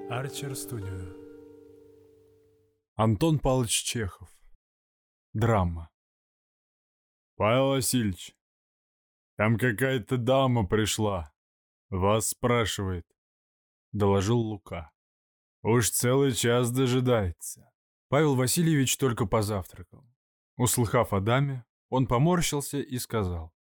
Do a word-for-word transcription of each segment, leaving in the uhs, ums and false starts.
Archer Studio. Антон Павлович Чехов. Драма. Павел Васильевич, там какая-то дама пришла. Вас спрашивает, доложил Лука. Уж целый час дожидается. Павел Васильевич только позавтракал. Услыхав о даме, он поморщился и сказал: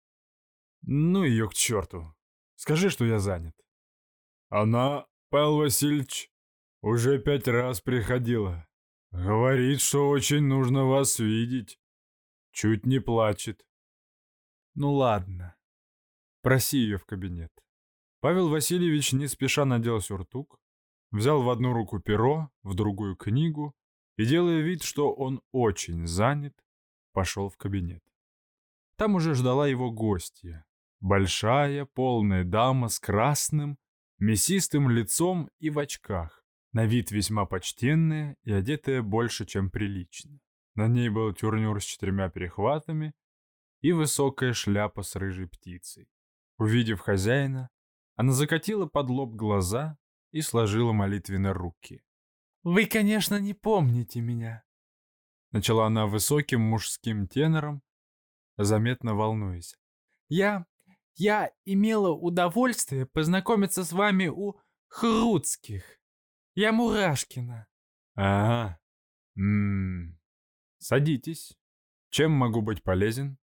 «Ну ее к черту. Скажи, что я занят». Она, Павел Васильевич, уже пять раз приходила. Говорит, что очень нужно вас видеть. Чуть не плачет. Ну ладно. Проси ее в кабинет. Павел Васильевич не спеша надел сюртук, взял в одну руку перо, в другую книгу и, делая вид, что он очень занят, пошел в кабинет. Там уже ждала его гостья. Большая, полная дама с красным, мясистым лицом и в очках. На вид весьма почтенная и одетая больше, чем прилично. На ней был тюрнюр с четырьмя перехватами и высокая шляпа с рыжей птицей. Увидев хозяина, она закатила под лоб глаза и сложила молитвенно руки. «Вы, конечно, не помните меня», — начала она высоким мужским тенором, заметно волнуясь. «Я... я имела удовольствие познакомиться с вами у Хруцких. Я Мурашкина». «Ага. М-м. Садитесь. Чем могу быть полезен?»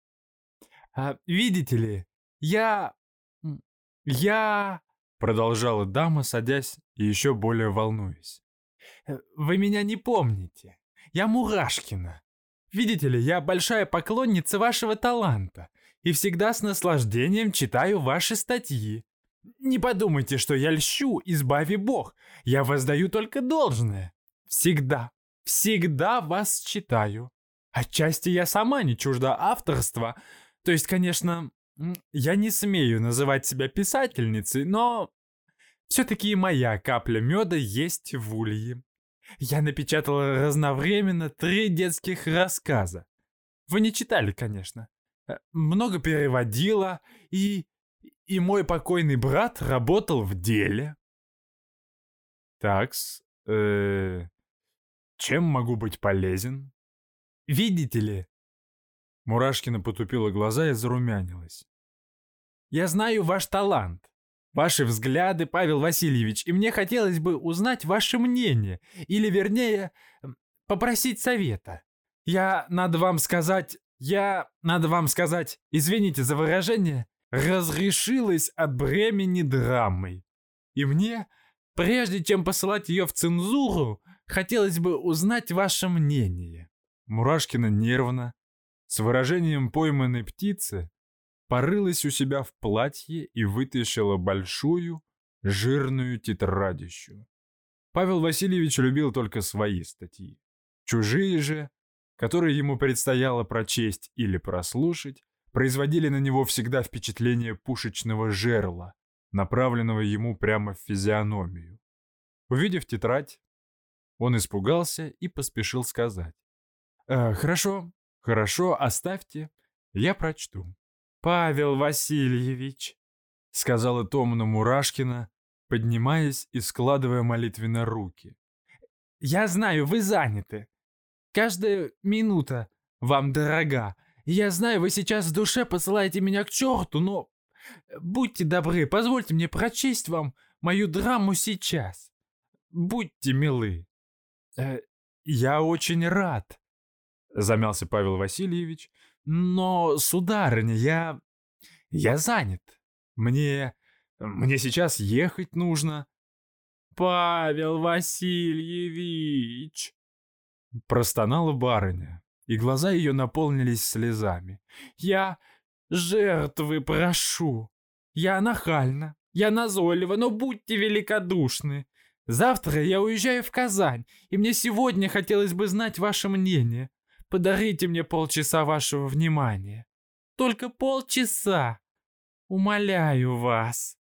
«А, видите ли, я... я...» продолжала дама, садясь и еще более волнуясь. «Вы меня не помните. Я Мурашкина. Видите ли, я большая поклонница вашего таланта и всегда с наслаждением читаю ваши статьи. Не подумайте, что я льщу, избави Бог. Я воздаю только должное. Всегда, всегда вас читаю. Отчасти я сама не чужда авторства. То есть, конечно, я не смею называть себя писательницей, но все-таки и моя капля меда есть в улье. Я напечатала разновременно три детских рассказа. Вы не читали, конечно. Много переводила, и... и мой покойный брат работал в деле». «Такс, э, чем могу быть полезен?» «Видите ли...» Мурашкина потупила глаза и зарумянилась. «Я знаю ваш талант, ваши взгляды, Павел Васильевич, и мне хотелось бы узнать ваше мнение, или, вернее, попросить совета. Я, надо вам сказать, я, надо вам сказать, извините за выражение, разрешилась от бремени драмой. И мне, прежде чем посылать ее в цензуру, хотелось бы узнать ваше мнение». Мурашкина нервно, с выражением пойманной птицы, порылась у себя в платье и вытащила большую, жирную тетрадищу. Павел Васильевич любил только свои статьи. Чужие же, которые ему предстояло прочесть или прослушать, производили на него всегда впечатление пушечного жерла, направленного ему прямо в физиономию. Увидев тетрадь, он испугался и поспешил сказать: «Э, «Хорошо, хорошо, оставьте, я прочту». «Павел Васильевич», — сказала томно Мурашкина, поднимаясь и складывая молитвенно руки. «Я знаю, вы заняты. Каждая минута вам дорога. Я знаю, вы сейчас в душе посылаете меня к черту, но будьте добры, позвольте мне прочесть вам мою драму сейчас. Будьте милы». Э, «Я очень рад», — замялся Павел Васильевич, «но, сударыня, я... я занят. Мне... мне сейчас ехать нужно». «Павел Васильевич», — простонала барыня, и глаза ее наполнились слезами. «Я жертвы прошу. Я нахальна, я назойлива, но будьте великодушны. Завтра я уезжаю в Казань, и мне сегодня хотелось бы знать ваше мнение. Подарите мне полчаса вашего внимания. Только полчаса. Умоляю вас».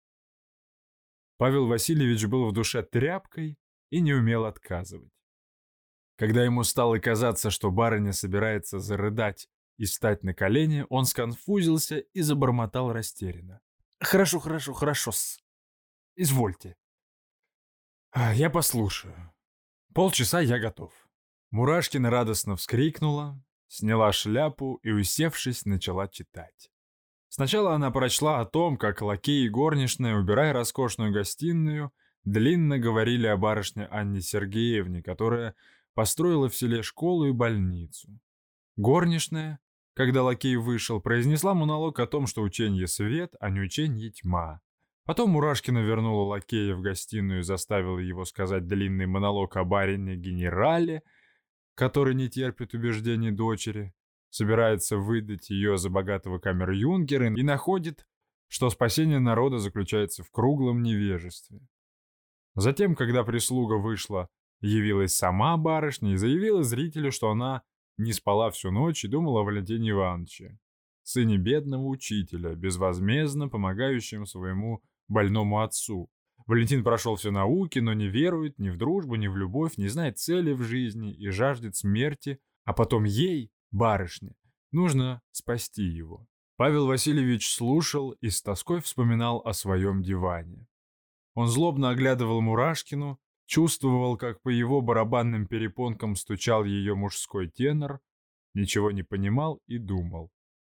Павел Васильевич был в душе тряпкой и не умел отказывать. Когда ему стало казаться, что барыня собирается зарыдать и встать на колени, он сконфузился и забормотал растерянно: «Хорошо, хорошо, хорошо-с. Извольте». А, я послушаю. Полчаса я готов. Мурашкина радостно вскрикнула, сняла шляпу и, усевшись, начала читать. Сначала она прочла о том, как лакей и горничная, убирая роскошную гостиную, длинно говорили о барышне Анне Сергеевне, которая построила в селе школу и больницу. Горничная, когда лакей вышел, произнесла монолог о том, что ученье свет, а не ученье тьма. Потом Мурашкина вернула лакея в гостиную и заставила его сказать длинный монолог о барине-генерале, который не терпит убеждений дочери, собирается выдать ее за богатого камер-юнкера и находит, что спасение народа заключается в круглом невежестве. Затем, когда прислуга вышла, явилась сама барышня и заявила зрителю, что она не спала всю ночь и думала о Валентине Ивановиче, сыне бедного учителя, безвозмездно помогающем своему больному отцу. Валентин прошел все науки, но не верует ни в дружбу, ни в любовь, не знает цели в жизни и жаждет смерти, а потом ей, барышне, нужно спасти его. Павел Васильевич слушал и с тоской вспоминал о своем диване. Он злобно оглядывал Мурашкину, чувствовал, как по его барабанным перепонкам стучал ее мужской тенор, ничего не понимал и думал.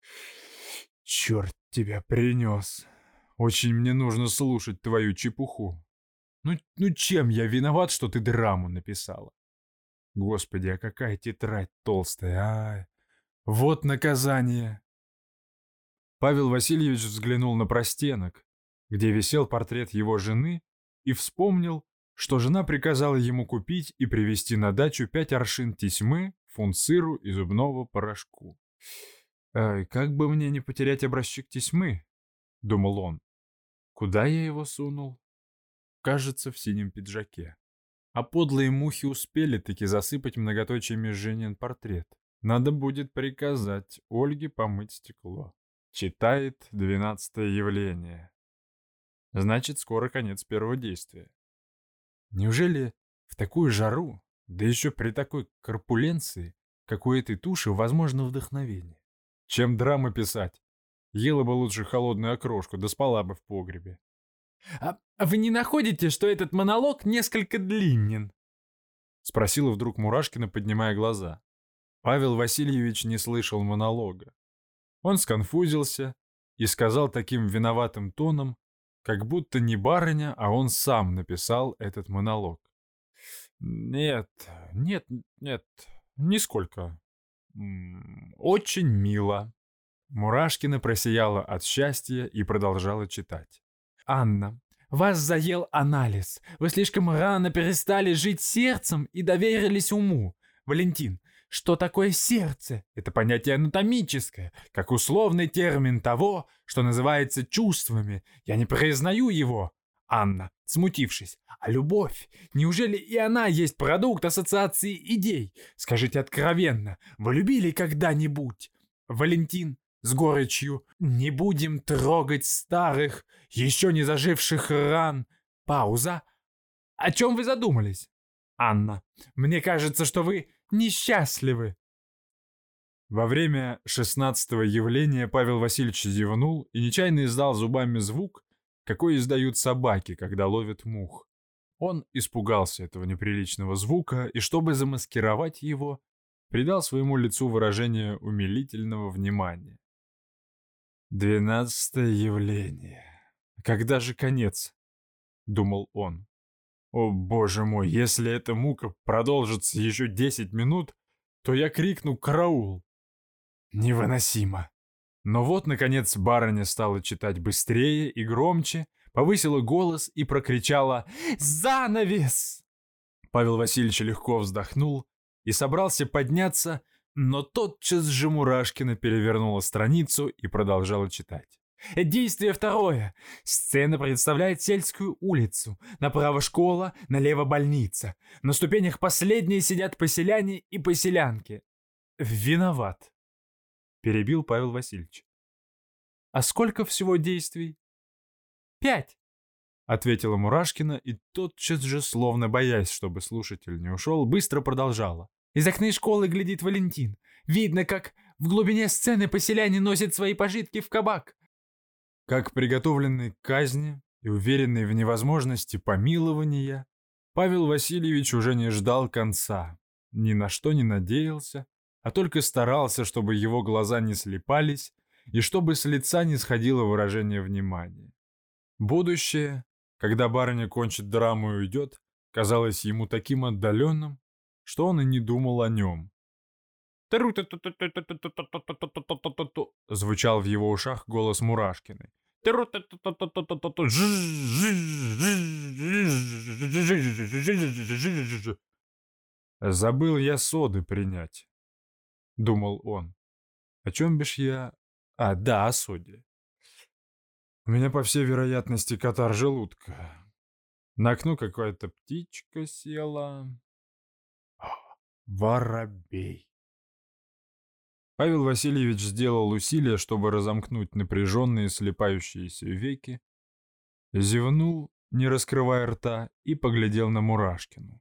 «Черт тебя принес! Очень мне нужно слушать твою чепуху. Ну, ну чем я виноват, что ты драму написала? Господи, а какая тетрадь толстая, а! Вот наказание!» Павел Васильевич взглянул на простенок, где висел портрет его жены, и вспомнил, что жена приказала ему купить и привезти на дачу пять аршин тесьмы, фунт сыру и зубного порошку. «Ай, как бы мне не потерять образчик тесьмы?» — думал он. «Куда я его сунул?» Кажется, в синем пиджаке. А подлые мухи успели-таки засыпать многоточиями Женин портрет. Надо будет приказать Ольге помыть стекло. Читает двенадцатое явление. Значит, скоро конец первого действия. Неужели в такую жару, да еще при такой корпуленции, как у этой туши, возможно вдохновение? Чем драмы писать? Ела бы лучше холодную окрошку, да спала бы в погребе. «А, а вы не находите, что этот монолог несколько длинен?» — спросила вдруг Мурашкина, поднимая глаза. Павел Васильевич не слышал монолога. Он сконфузился и сказал таким виноватым тоном, как будто не барыня, а он сам написал этот монолог. «Нет, нет, нет, нисколько. Очень мило». Мурашкина просияла от счастья и продолжала читать. «Анна, вас заел анализ. Вы слишком рано перестали жить сердцем и доверились уму. Валентин, что такое сердце? Это понятие анатомическое, как условный термин того, что называется чувствами. Я не признаю его. Анна, смутившись, а любовь? Неужели и она есть продукт ассоциации идей? Скажите откровенно, вы любили когда-нибудь? Валентин, с горечью, не будем трогать старых, еще не заживших ран. Пауза. О чем вы задумались? Анна, мне кажется, что вы несчастливы. Во время шестнадцатого явления Павел Васильевич зевнул и нечаянно издал зубами звук, какой издают собаки, когда ловят мух. Он испугался этого неприличного звука и, чтобы замаскировать его, придал своему лицу выражение умилительного внимания. «Двенадцатое явление. Когда же конец?» — думал он. «О, боже мой, если эта мука продолжится еще десять минут, то я крикну «караул». Невыносимо». Но вот, наконец, барыня стала читать быстрее и громче, повысила голос и прокричала «Занавес!». Павел Васильевич легко вздохнул и собрался подняться, но тотчас же Мурашкина перевернула страницу и продолжала читать. Действие второе. Сцена представляет сельскую улицу. Направо школа, налево больница. На ступенях последние сидят поселяне и поселянки. Виноват, перебил Павел Васильевич. А сколько всего действий? Пять, ответила Мурашкина и тотчас же, словно боясь, чтобы слушатель не ушел, быстро продолжала. Из окна школы глядит Валентин. Видно, как в глубине сцены поселяне носят свои пожитки в кабак. Как приготовленный к казни и уверенный в невозможности помилования, Павел Васильевич уже не ждал конца, ни на что не надеялся, а только старался, чтобы его глаза не слипались и чтобы с лица не сходило выражение внимания. Будущее, когда барыня кончит драму и уйдет, казалось ему таким отдаленным, что он и не думал о нем. Звучал в его ушах голос Мурашкиной. «Забыл я соды принять», — думал он. «О чем бишь я? А, да, о соде. У меня, по всей вероятности, катар желудка. На окно какая-то птичка села. Воробей». Павел Васильевич сделал усилие, чтобы разомкнуть напряженные слипающиеся веки, зевнул, не раскрывая рта, и поглядел на Мурашкину.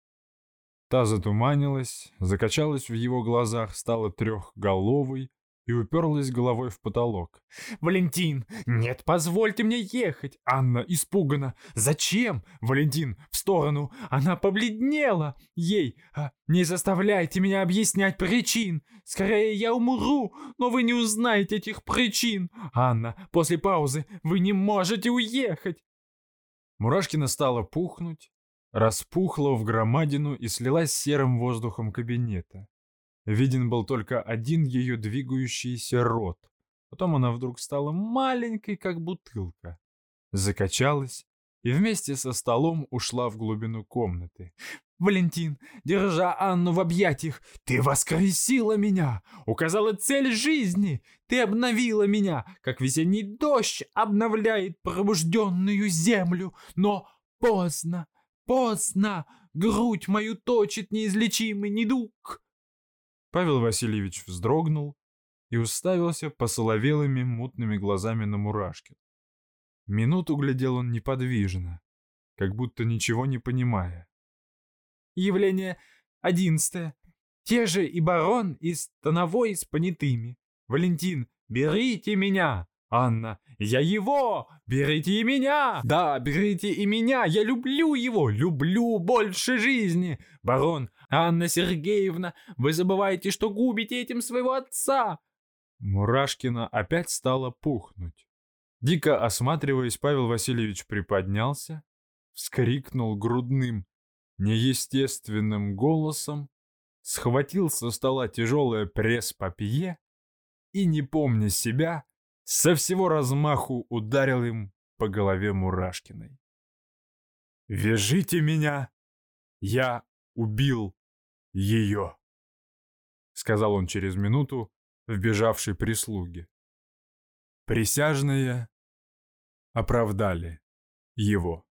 Та затуманилась, закачалась в его глазах, стала трехголовой и уперлась головой в потолок. «Валентин! Нет, позвольте мне ехать!» Анна испугана. «Зачем? Валентин, в сторону! Она побледнела! Ей! А, не заставляйте меня объяснять причин! Скорее я умру, но вы не узнаете этих причин! Анна, после паузы вы не можете уехать!» Мурашкина стала пухнуть, распухла в громадину и слилась с серым воздухом кабинета. Виден был только один ее двигающийся рот. Потом она вдруг стала маленькой, как бутылка. Закачалась и вместе со столом ушла в глубину комнаты. «Валентин, держа Анну в объятиях, ты воскресила меня, указала цель жизни, ты обновила меня, как весенний дождь обновляет пробужденную землю, но поздно, поздно, грудь мою точит неизлечимый недуг». Павел Васильевич вздрогнул и уставился посоловелыми мутными глазами на Мурашкину. Минуту глядел он неподвижно, как будто ничего не понимая. Явление одиннадцатое. Те же и барон, и становой с понятыми. Валентин, берите меня. Анна, я его, берите и меня. Да, берите и меня, я люблю его, люблю больше жизни. Барон, Анна Сергеевна, вы забываете, что губите этим своего отца. Мурашкина опять стала пухнуть. Дико осматриваясь, Павел Васильевич приподнялся, вскрикнул грудным, неестественным голосом, схватил со стола тяжелое пресс-папье и, не помня себя, со всего размаху ударил им по голове Мурашкиной. «Вяжите меня! Я убил ее!» — сказал он через минуту вбежавшей прислуге. Присяжные оправдали его.